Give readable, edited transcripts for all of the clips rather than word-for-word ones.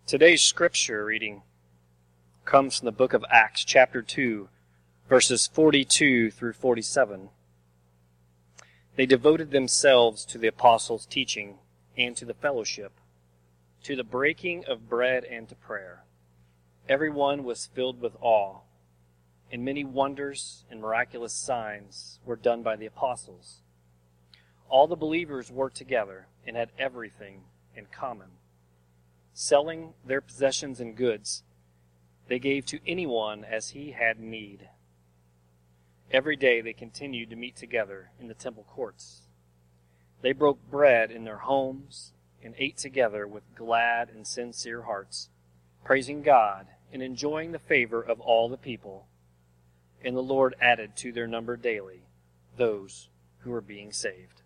Today's scripture reading comes from the book of Acts, chapter 2, verses 42 through 47. They devoted themselves to the apostles' teaching and to the fellowship, to the breaking of bread and to prayer. Everyone was filled with awe, and many wonders and miraculous signs were done by the apostles. All the believers worked together and had everything in common. Selling their possessions and goods, they gave to anyone as he had need. Every day they continued to meet together in the temple courts. They broke bread in their homes and ate together with glad and sincere hearts, praising God and enjoying the favor of all the people. And the Lord added to their number daily those who were being saved.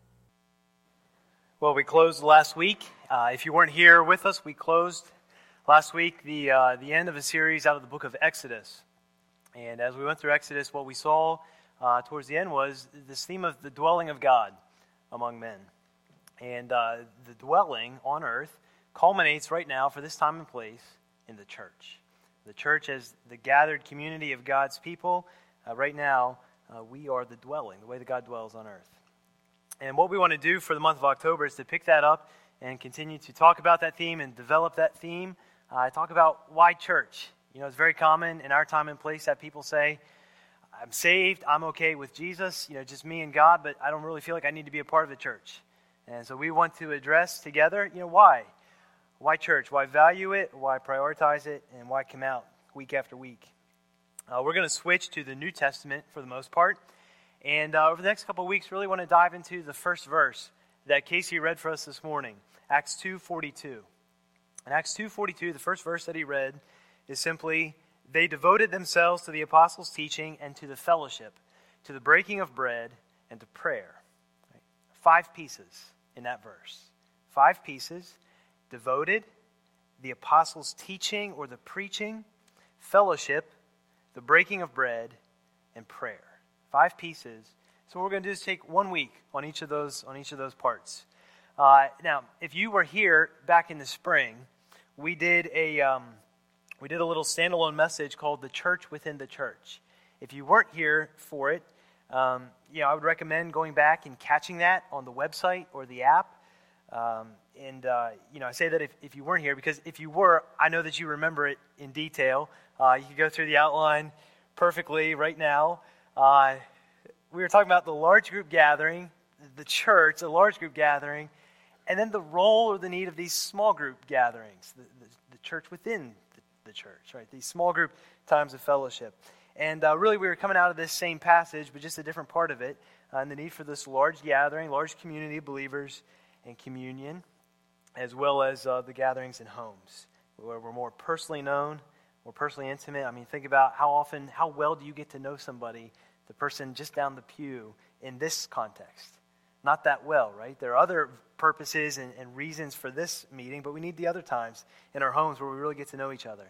Well, we closed last week. If you weren't here with us, we closed last week the end of a series out of the book of Exodus. And as we went through Exodus, what we saw towards the end was this theme of the dwelling of God among men. And the dwelling on earth culminates right now for this time and place in the church. The church as the gathered community of God's people. Right now, we are the dwelling, the way that God dwells on earth. And what we want to do for the month of October is to pick that up and continue to talk about that theme and develop that theme. Talk about why church. You know, it's very common in our time and place that people say, I'm saved, I'm okay with Jesus, just me and God, but I don't really feel like I need to be a part of the church. And so we want to address together, why? Why church? Why value it? Why prioritize it? And why come out week after week? We're going to switch to the New Testament for the most part. And over the next couple of weeks, really want to dive into the first verse that Casey read for us this morning, Acts 2:42. In Acts 2:42, the first verse that he read is simply, they devoted themselves to the apostles' teaching and to the fellowship, to the breaking of bread and to prayer. Right? 5 pieces in that verse. 5 pieces: devoted, the apostles' teaching or the preaching, fellowship, the breaking of bread, and prayer. 5 pieces. So what we're going to do is take 1 week on each of those parts. Now, if you were here back in the spring, we did a little standalone message called "The Church Within the Church." If you weren't here for it, I would recommend going back and catching that on the website or the app. I say that if you weren't here because if you were, I know that you remember it in detail. You can go through the outline perfectly right now. We were talking about the large group gathering, the church, the large group gathering, and then the role or the need of these small group gatherings, the church within the church, right? These small group times of fellowship. And really we were coming out of this same passage, but just a different part of it, and the need for this large gathering, large community of believers and communion, as well as the gatherings in homes, where we're more personally known, more personally intimate. I mean, think about how well do you get to know somebody, the person just down the pew in this context? Not that well, right? There are other purposes and reasons for this meeting, but we need the other times in our homes where we really get to know each other.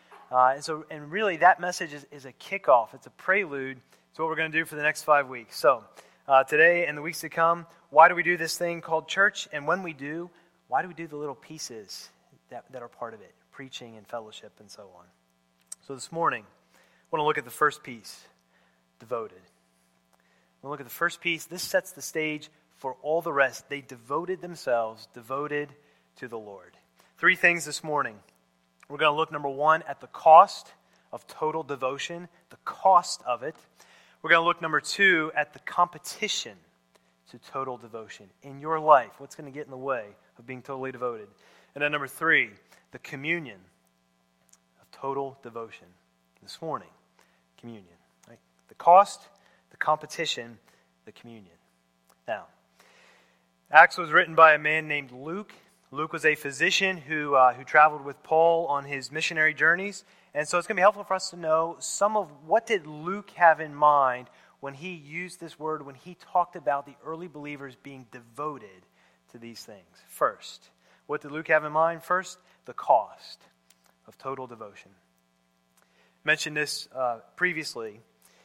And really that message is a kickoff. It's a prelude to what we're going to do for the next 5 weeks. So today and the weeks to come, why do we do this thing called church? And when we do, why do we do the little pieces that are part of it? Preaching and fellowship and so on. So this morning, I want to look at the first piece, devoted. We'll look at the first piece. This sets the stage for all the rest. They devoted themselves, devoted to the Lord. 3 things this morning. We're going to look, number 1, at the cost of total devotion, the cost of it. We're going to look, number 2, at the competition to total devotion in your life. What's going to get in the way of being totally devoted? And then number 3, the communion of total devotion. This morning, communion. Right? The cost, the competition, the communion. Now, Acts was written by a man named Luke. Luke was a physician who traveled with Paul on his missionary journeys. And so it's going to be helpful for us to know some of what did Luke have in mind when he used this word, when he talked about the early believers being devoted to these things. First, what did Luke have in mind? First, the cost of total devotion. Mentioned this previously,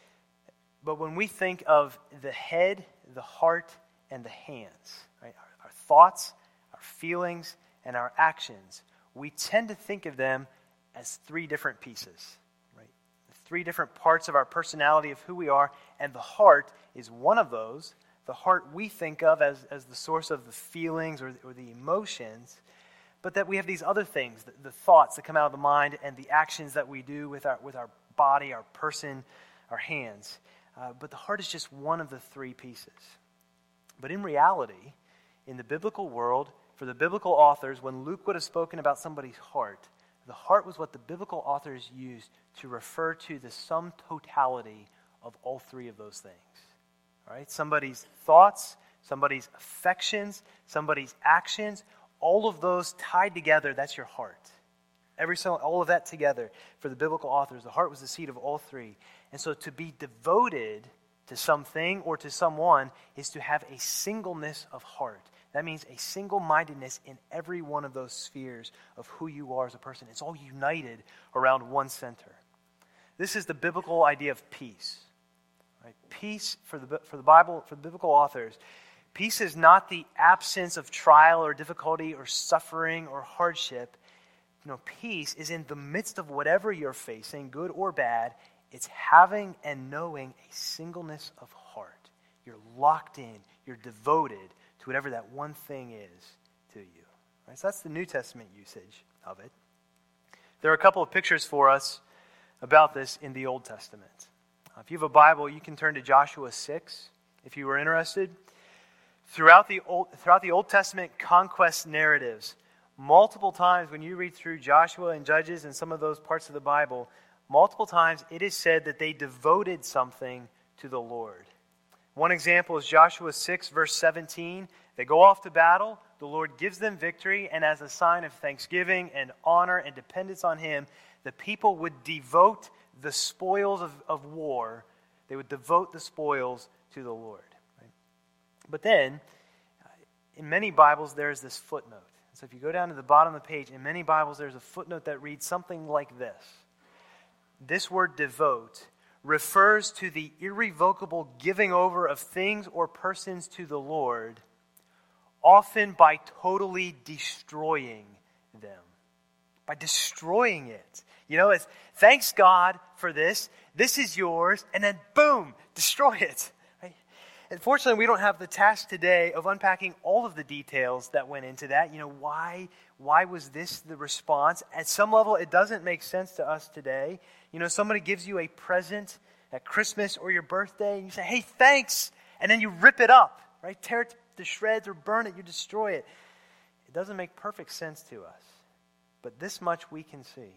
but when we think of the head, the heart, and the hands, right, our thoughts, our feelings, and our actions, we tend to think of them as three different pieces, right? Three different parts of our personality, of who we are, and the heart is one of those. The heart we think of as the source of the feelings or the emotions, but that we have these other things, the thoughts that come out of the mind and the actions that we do with our body, our person, our hands. But the heart is just one of the three pieces. But in reality, in the biblical world, for the biblical authors, when Luke would have spoken about somebody's heart, the heart was what the biblical authors used to refer to the sum totality of all three of those things. All right? Somebody's thoughts, somebody's affections, somebody's actions, all of those tied together, that's your heart. All of that together, for the biblical authors, the heart was the seat of all three. And so to be devoted to something or to someone is to have a singleness of heart. That means a single-mindedness in every one of those spheres of who you are as a person. It's all united around one center. This is the biblical idea of peace. Right? Peace for the Bible, for the biblical authors, peace is not the absence of trial or difficulty or suffering or hardship. Peace is in the midst of whatever you're facing, good or bad. It's having and knowing a singleness of heart. You're locked in. You're devoted to whatever that one thing is to you. Right? So that's the New Testament usage of it. There are a couple of pictures for us about this in the Old Testament. If you have a Bible, you can turn to Joshua 6 if you were interested. Throughout the Old Testament conquest narratives, multiple times when you read through Joshua and Judges and some of those parts of the Bible, multiple times it is said that they devoted something to the Lord. One example is Joshua 6, verse 17. They go off to battle. The Lord gives them victory, and as a sign of thanksgiving and honor and dependence on Him, the people would devote the spoils of war. They would devote the spoils to the Lord. Right? But then, in many Bibles, there's this footnote. So if you go down to the bottom of the page, in many Bibles, there's a footnote that reads something like this. This word devote refers to the irrevocable giving over of things or persons to the Lord, often by totally destroying them. By destroying it. It's thanks God for this. This is yours. And then boom, destroy it. Right? Unfortunately, we don't have the task today of unpacking all of the details that went into that. Why was this the response? At some level, it doesn't make sense to us today. Somebody gives you a present at Christmas or your birthday, and you say, hey, thanks, and then you rip it up, right? Tear it to shreds or burn it, you destroy it. It doesn't make perfect sense to us. But this much we can see.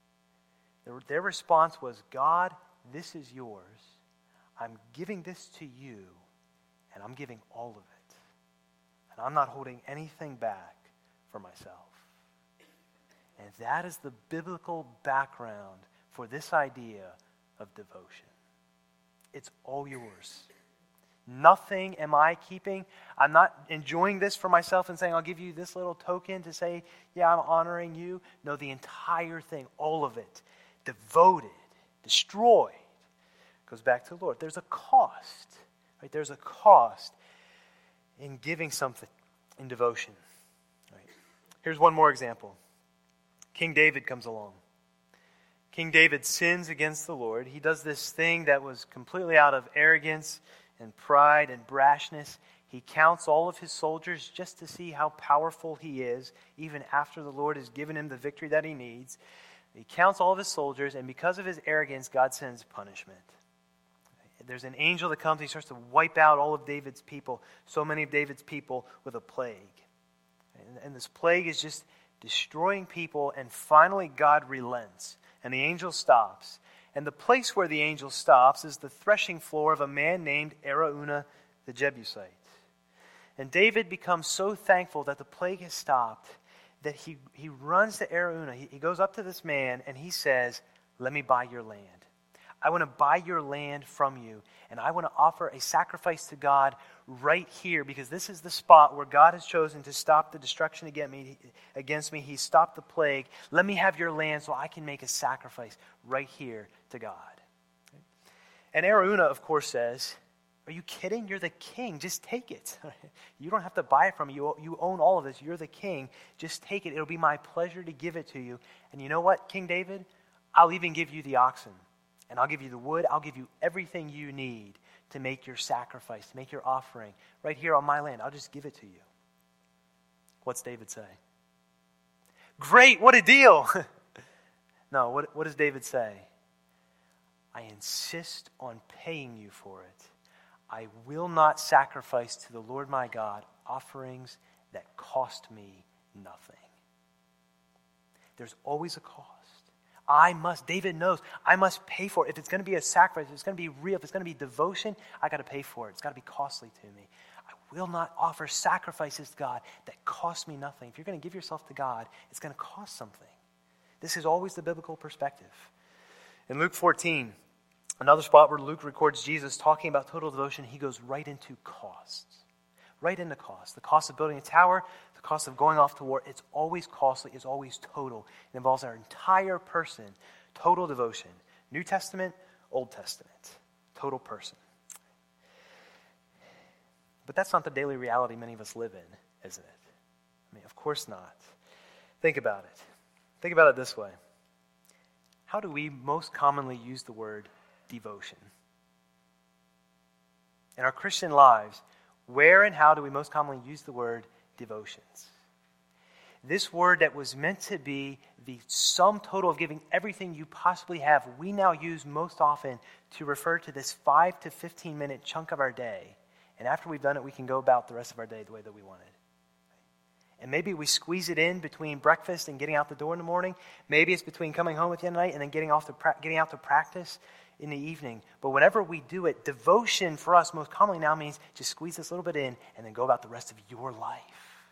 Their response was, God, this is yours. I'm giving this to you, and I'm giving all of it. And I'm not holding anything back for myself. And that is the biblical background for this idea of devotion. It's all yours. Nothing am I keeping. I'm not enjoying this for myself and saying, I'll give you this little token to say, yeah, I'm honoring you. No, the entire thing, all of it, devoted, destroyed, goes back to the Lord. There's a cost, right? There's a cost in giving something in devotion. Right? Here's one more example. King David comes along. King David sins against the Lord. He does this thing that was completely out of arrogance and pride and brashness. He counts all of his soldiers just to see how powerful he is, even after the Lord has given him the victory that he needs. He counts all of his soldiers, and because of his arrogance, God sends punishment. There's an angel that comes, and he starts to wipe out all of David's people, so many of David's people, with a plague. And this plague is just destroying people, and finally God relents, and the angel stops. And the place where the angel stops is the threshing floor of a man named Araunah the Jebusite. And David becomes so thankful that the plague has stopped that he runs to Araunah. He goes up to this man and he says, let me buy your land. I want to buy your land from you, and I want to offer a sacrifice to God right here, because this is the spot where God has chosen to stop the destruction against me. He stopped the plague. Let me have your land so I can make a sacrifice right here to God. And Araunah, of course, says, Are you kidding? You're the king. Just take it. You don't have to buy it from me. You own all of this. You're the king. Just take it. It'll be my pleasure to give it to you. And you know what, King David? I'll even give you the oxen. And I'll give you the wood. I'll give you everything you need to make your sacrifice, to make your offering. Right here on my land, I'll just give it to you. What's David say? Great, what a deal. No, what does David say? I insist on paying you for it. I will not sacrifice to the Lord my God offerings that cost me nothing. There's always a cost. David knows, I must pay for it. If it's going to be a sacrifice, if it's going to be real, if it's going to be devotion, I got to pay for it. It's got to be costly to me. I will not offer sacrifices to God that cost me nothing. If you're going to give yourself to God, it's going to cost something. This is always the biblical perspective. In Luke 14, another spot where Luke records Jesus talking about total devotion, he goes right into costs. Right into costs. The cost of building a tower, the cost of going off to war, it's always costly, it's always total. It involves our entire person, total devotion. New Testament, Old Testament, total person. But that's not the daily reality many of us live in, isn't it? I mean, of course not. Think about it. Think about it this way. How do we most commonly use the word devotion? In our Christian lives, where and how do we most commonly use the word devotions? This word that was meant to be the sum total of giving everything you possibly have, we now use most often to refer to this 5 to 15 minute chunk of our day. And after we've done it, we can go about the rest of our day the way that we wanted. And maybe we squeeze it in between breakfast and getting out the door in the morning. Maybe it's between coming home at the end of the night and then getting out to practice in the evening. But whenever we do it, devotion for us most commonly now means just squeeze this little bit in and then go about the rest of your life.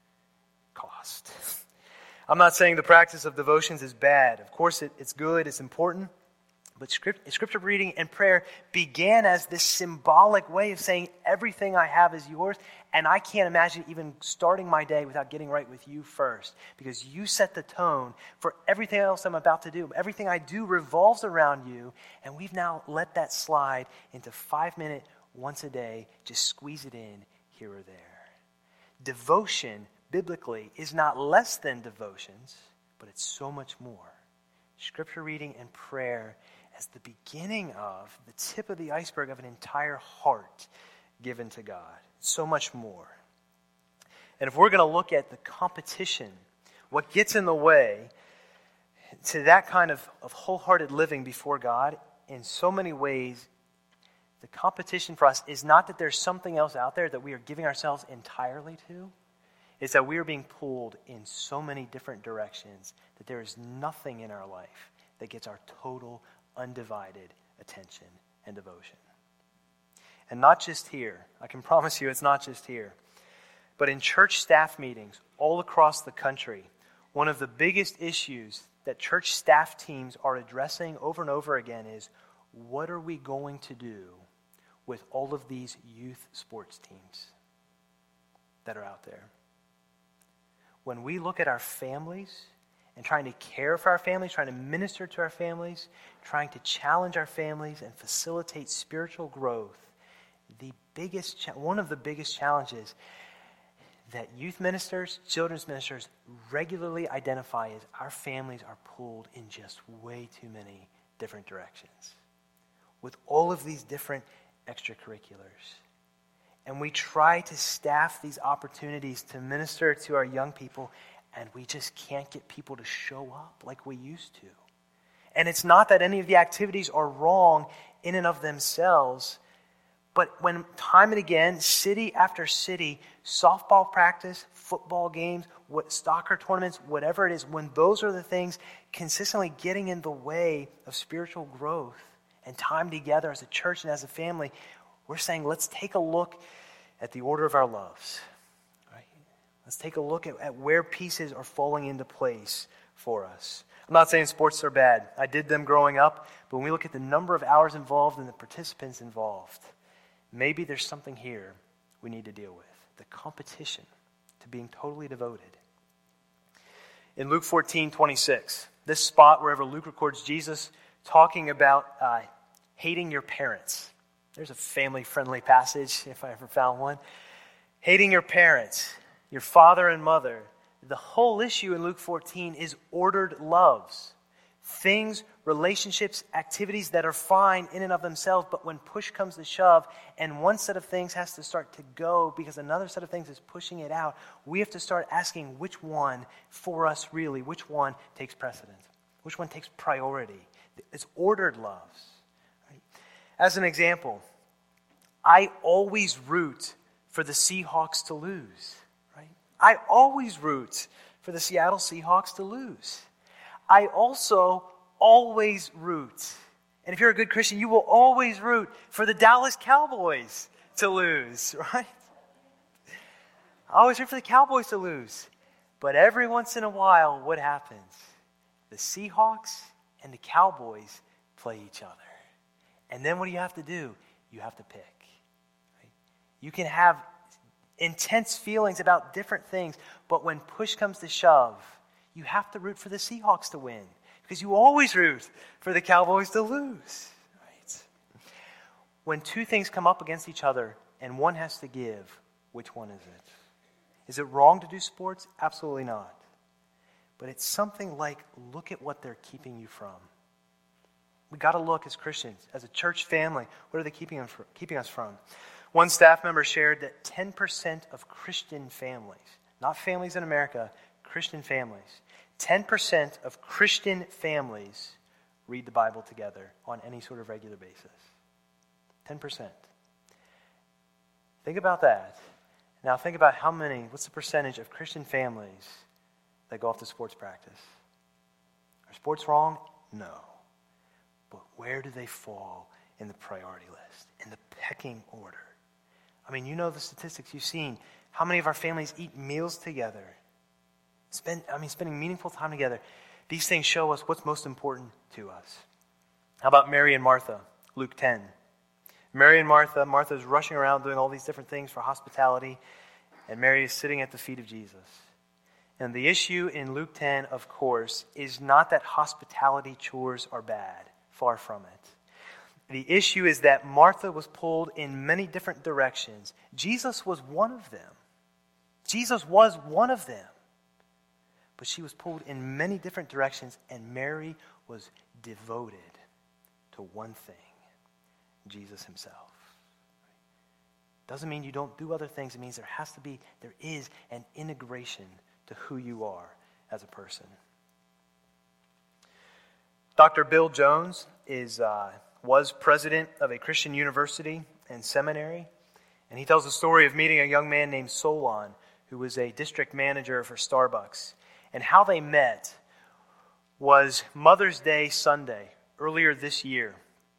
Cost. I'm not saying the practice of devotions is bad. Of course, it's good, it's important. But scripture reading and prayer began as this symbolic way of saying everything I have is yours, and I can't imagine even starting my day without getting right with you first, because you set the tone for everything else I'm about to do. Everything I do revolves around you, and we've now let that slide into 5 minutes once a day, just squeeze it in here or there. Devotion, biblically, is not less than devotions, but it's so much more. Scripture reading and prayer as the beginning of, the tip of the iceberg of an entire heart given to God. So much more. And if we're going to look at the competition, what gets in the way to that kind of wholehearted living before God, in so many ways, the competition for us is not that there's something else out there that we are giving ourselves entirely to. It's that we are being pulled in so many different directions that there is nothing in our life that gets our total, undivided attention and devotion. And not just here. I can promise you it's not just here. But in church staff meetings all across the country, one of the biggest issues that church staff teams are addressing over and over again is, what are we going to do with all of these youth sports teams that are out there? When we look at our families and trying to care for our families, trying to minister to our families, trying to challenge our families and facilitate spiritual growth, one of the biggest challenges that youth ministers, children's ministers regularly identify is our families are pulled in just way too many different directions with all of these different extracurriculars. And we try to staff these opportunities to minister to our young people, and we just can't get people to show up like we used to. And it's not that any of the activities are wrong in and of themselves, but when time and again, city after city, softball practice, football games, soccer tournaments, whatever it is, when those are the things consistently getting in the way of spiritual growth and time together as a church and as a family, we're saying, let's take a look at the order of our loves. Right? Let's take a look at where pieces are falling into place for us. I'm not saying sports are bad. I did them growing up, but when we look at the number of hours involved and the participants involved, maybe there's something here we need to deal with. The competition to being totally devoted. In Luke 14:26, this spot wherever Luke records Jesus talking about hating your parents. There's a family-friendly passage, if I ever found one. Hating your parents, your father and mother. The whole issue in Luke 14 is ordered loves. Things, relationships, activities that are fine in and of themselves, but when push comes to shove and one set of things has to start to go because another set of things is pushing it out, we have to start asking which one for us really, which one takes precedence, which one takes priority. It's ordered loves. Right? As an example, I always root for the Seahawks to lose. Right? I always root for the Seattle Seahawks to lose. I also always root, and if you're a good Christian, you will always root for the Dallas Cowboys to lose, right? I always root for the Cowboys to lose. But every once in a while, what happens? The Seahawks and the Cowboys play each other. And then what do you have to do? You have to pick. Right? You can have intense feelings about different things, but when push comes to shove, you have to root for the Seahawks to win because you always root for the Cowboys to lose. Right? When two things come up against each other and one has to give, which one is it? Is it wrong to do sports? Absolutely not. But it's something like, look at what they're keeping you from. We got to look as Christians, as a church family, what are they keeping us from? One staff member shared that 10% of Christian families, not families in America, Christian families, 10% of Christian families read the Bible together on any sort of regular basis. 10%. Think about that. Now think about what's the percentage of Christian families that go off to sports practice? Are sports wrong? No. But where do they fall in the priority list, in the pecking order? I mean, you know the statistics you've seen. How many of our families eat meals together? Spending meaningful time together. These things show us what's most important to us. How about Mary and Martha? Luke 10. Mary and Martha is rushing around doing all these different things for hospitality, and Mary is sitting at the feet of Jesus. And the issue in Luke 10, of course, is not that hospitality chores are bad. Far from it. The issue is that Martha was pulled in many different directions. Jesus was one of them. Jesus was one of them. But she was pulled in many different directions, and Mary was devoted to one thing, Jesus himself. Doesn't mean you don't do other things. It means there is an integration to who you are as a person. Dr. Bill Jones was president of a Christian university and seminary, and he tells the story of meeting a young man named Solon, who was a district manager for Starbucks. And how they met was Mother's Day Sunday, earlier this year.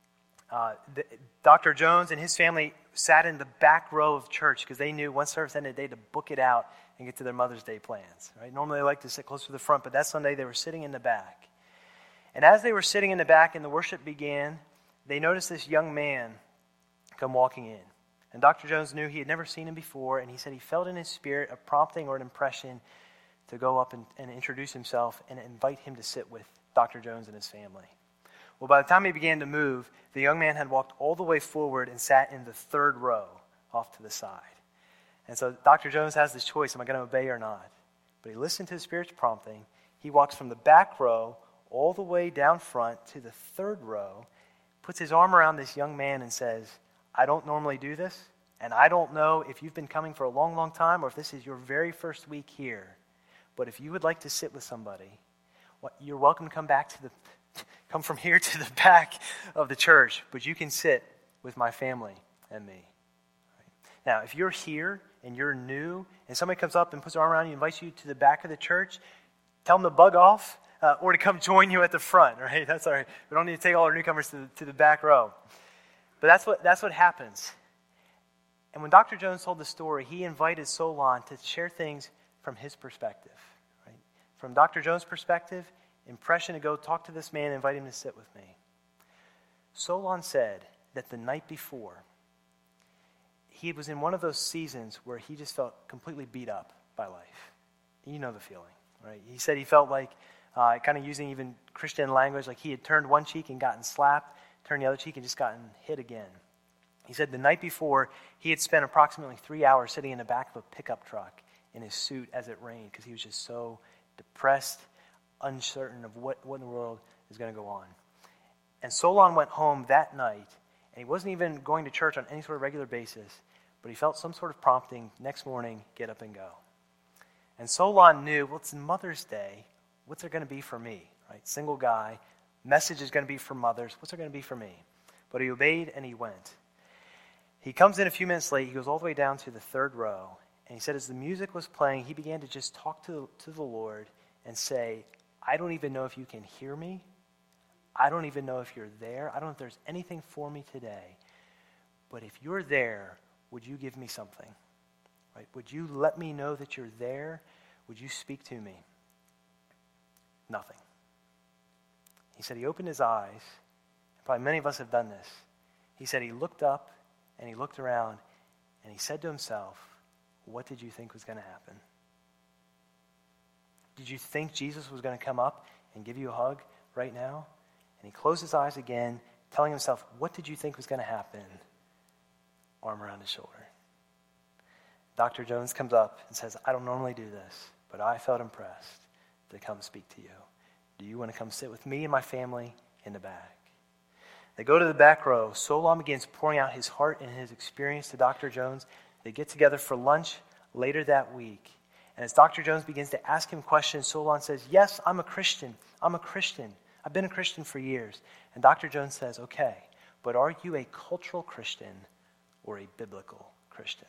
Dr. Jones and his family sat in the back row of church because they knew once service ended, they had to book it out and get to their Mother's Day plans. Right? Normally they like to sit close to the front, but that Sunday they were sitting in the back. And as they were sitting in the back and the worship began, they noticed this young man come walking in. And Dr. Jones knew he had never seen him before, and he said he felt in his spirit a prompting or an impression to go up and introduce himself and invite him to sit with Dr. Jones and his family. Well, by the time he began to move, the young man had walked all the way forward and sat in the third row off to the side. And so Dr. Jones has this choice, am I going to obey or not? But he listened to the Spirit's prompting. He walks from the back row all the way down front to the third row, puts his arm around this young man and says, I don't normally do this, and I don't know if you've been coming for a long, long time or if this is your very first week here, but if you would like to sit with somebody, you're welcome to come from here to the back of the church, but you can sit with my family and me. Now, if you're here and you're new and somebody comes up and puts their arm around you and invites you to the back of the church, tell them to bug off. Or to come join you at the front, right? That's all right. We don't need to take all our newcomers to the back row. But that's what happens. And when Dr. Jones told the story, he invited Solon to share things from his perspective. Right? From Dr. Jones' perspective, impression to go talk to this man and invite him to sit with me. Solon said that the night before, he was in one of those seasons where he just felt completely beat up by life. You know the feeling, right? He said he felt like, kind of using even Christian language, like he had turned one cheek and gotten slapped, turned the other cheek and just gotten hit again. He said the night before, he had spent approximately 3 hours sitting in the back of a pickup truck in his suit as it rained because he was just so depressed, uncertain of what in the world is going to go on. And Solon went home that night, and he wasn't even going to church on any sort of regular basis, but he felt some sort of prompting next morning, get up and go. And Solon knew, well, it's Mother's Day. What's there going to be for me? Right? Single guy. Message is going to be for mothers. What's there going to be for me? But he obeyed and he went. He comes in a few minutes late. He goes all the way down to the third row. And he said as the music was playing, he began to just talk to the Lord and say, I don't even know if you can hear me. I don't even know if you're there. I don't know if there's anything for me today. But if you're there, would you give me something? Right? Would you let me know that you're there? Would you speak to me? Nothing. He said he opened his eyes. And probably many of us have done this. He said he looked up and he looked around and he said to himself, what did you think was going to happen? Did you think Jesus was going to come up and give you a hug right now? And he closed his eyes again, telling himself, what did you think was going to happen? Arm around his shoulder. Dr. Jones comes up and says, I don't normally do this, but I felt impressed to come speak to you. Do you want to come sit with me and my family in the back? They go to the back row. Solon begins pouring out his heart and his experience to Dr. Jones. They get together for lunch later that week. And as Dr. Jones begins to ask him questions, Solon says, yes, I'm a Christian. I'm a Christian. I've been a Christian for years. And Dr. Jones says, okay, but are you a cultural Christian or a biblical Christian?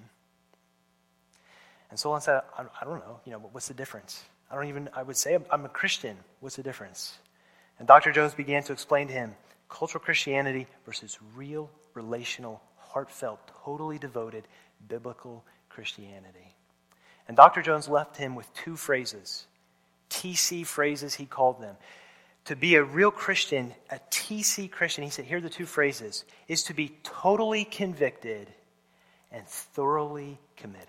And Solon said, I don't know. What's the difference? I would say I'm a Christian. What's the difference? And Dr. Jones began to explain to him cultural Christianity versus real, relational, heartfelt, totally devoted, biblical Christianity. And Dr. Jones left him with two phrases, TC phrases he called them. To be a real Christian, a TC Christian, he said, here are the two phrases, is to be totally convicted and thoroughly committed.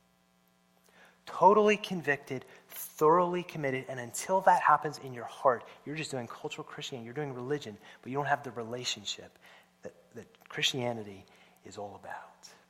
Totally convicted, thoroughly committed, and until that happens in your heart, you're just doing cultural Christianity, you're doing religion, but you don't have the relationship that Christianity is all about.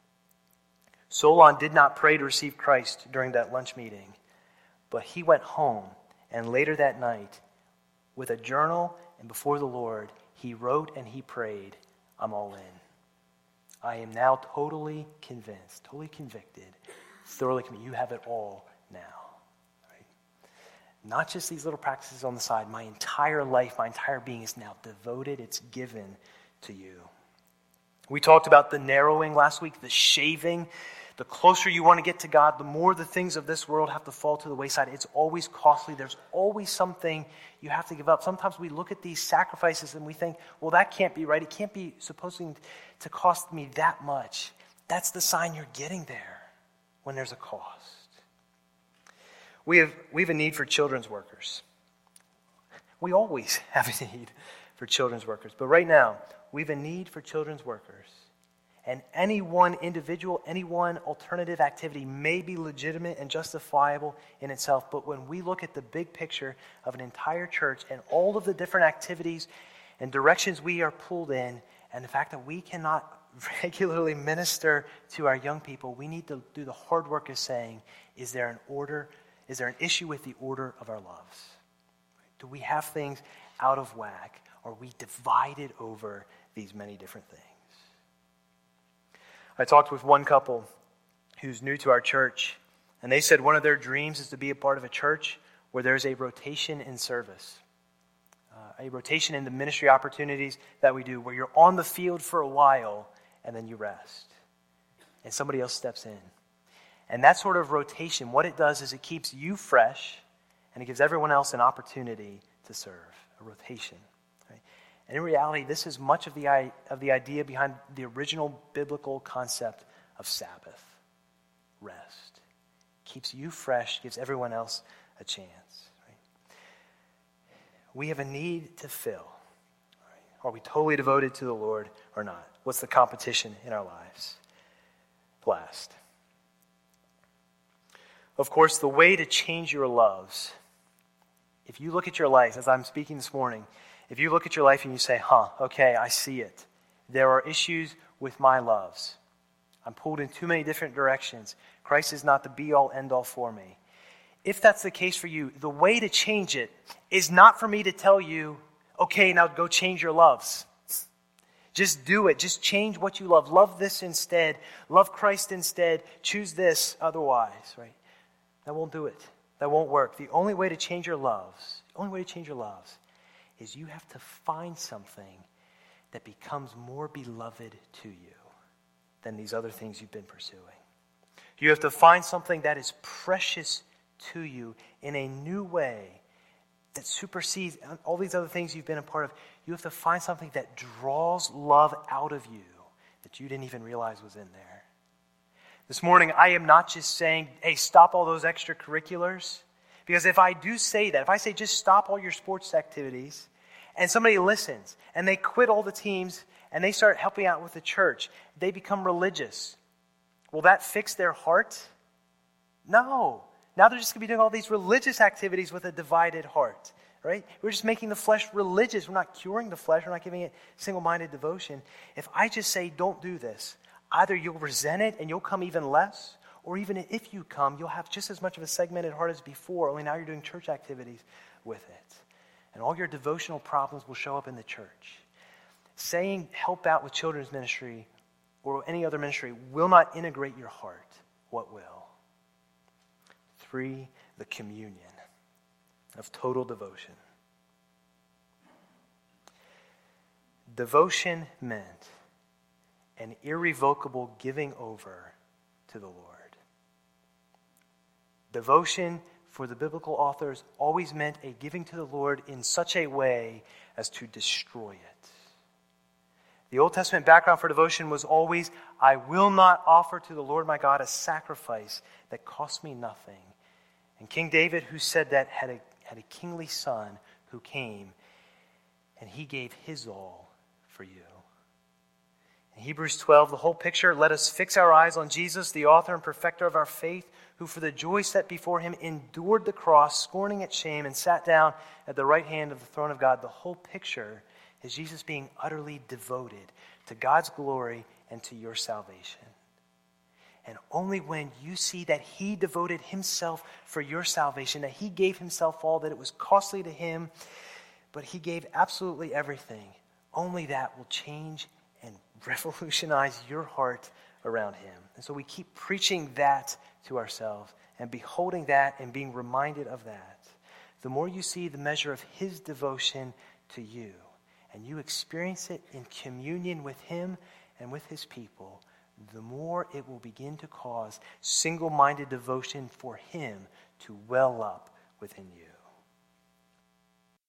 Solon did not pray to receive Christ during that lunch meeting, but he went home, and later that night, with a journal and before the Lord, he wrote and he prayed, I'm all in. I am now totally convinced, totally convicted, thoroughly committed. You have it all now. Right? Not just these little practices on the side. My entire life, my entire being is now devoted. It's given to you. We talked about the narrowing last week, the shaving. The closer you want to get to God, the more the things of this world have to fall to the wayside. It's always costly. There's always something you have to give up. Sometimes we look at these sacrifices and we think, well, that can't be right. It can't be supposed to cost me that much. That's the sign you're getting there when there's a cost. We have a need for children's workers. We always have a need for children's workers. But right now, we have a need for children's workers. And any one individual, any one alternative activity may be legitimate and justifiable in itself. But when we look at the big picture of an entire church and all of the different activities and directions we are pulled in, and the fact that we cannot regularly minister to our young people, we need to do the hard work of saying, is there an issue with the order of our loves? Do we have things out of whack? Are we divided over these many different things? I talked with one couple who's new to our church, and they said one of their dreams is to be a part of a church where there's a rotation in service, a rotation in the ministry opportunities that we do, where you're on the field for a while and then you rest, and somebody else steps in. And that sort of rotation, what it does is it keeps you fresh, and it gives everyone else an opportunity to serve, a rotation. And in reality, this is much of the idea behind the original biblical concept of Sabbath, rest. Keeps you fresh, gives everyone else a chance. Right? We have a need to fill. Right? Are we totally devoted to the Lord or not? What's the competition in our lives? Last. Of course, the way to change your loves, if you look at your life, as I'm speaking this morning, if you look at your life and you say, okay, I see it. There are issues with my loves. I'm pulled in too many different directions. Christ is not the be-all, end-all for me. If that's the case for you, the way to change it is not for me to tell you, okay, now go change your loves. Just do it. Just change what you love. Love this instead. Love Christ instead. Choose this otherwise, right? That won't do it. That won't work. The only way to change your loves, is you have to find something that becomes more beloved to you than these other things you've been pursuing. You have to find something that is precious to you in a new way that supersedes all these other things you've been a part of. You have to find something that draws love out of you that you didn't even realize was in there. This morning, I am not just saying, hey, stop all those extracurriculars. Because if I do say that, if I say just stop all your sports activities, and somebody listens, and they quit all the teams, and they start helping out with the church, they become religious. Will that fix their heart? No. Now they're just going to be doing all these religious activities with a divided heart, right? We're just making the flesh religious. We're not curing the flesh. We're not giving it single-minded devotion. If I just say, don't do this, either you'll resent it and you'll come even less, or even if you come, you'll have just as much of a segmented heart as before, only now you're doing church activities with it. And all your devotional problems will show up in the church. Saying help out with children's ministry or any other ministry will not integrate your heart. What will? 3, the communion of total devotion. Devotion meant an irrevocable giving over to the Lord. Devotion for the biblical authors always meant a giving to the Lord in such a way as to destroy it. The Old Testament background for devotion was always, I will not offer to the Lord my God a sacrifice that costs me nothing. And King David, who said that, had a kingly son who came, and he gave his all for you. In Hebrews 12, the whole picture, let us fix our eyes on Jesus, the author and perfecter of our faith, who for the joy set before him endured the cross, scorning its shame, and sat down at the right hand of the throne of God. The whole picture is Jesus being utterly devoted to God's glory and to your salvation. And only when you see that he devoted himself for your salvation, that he gave himself all, that it was costly to him, but he gave absolutely everything, only that will change and revolutionize your heart around him. And so we keep preaching that to ourselves and beholding that and being reminded of that. The more you see the measure of his devotion to you, and you experience it in communion with him and with his people, the more it will begin to cause single-minded devotion for him to well up within you.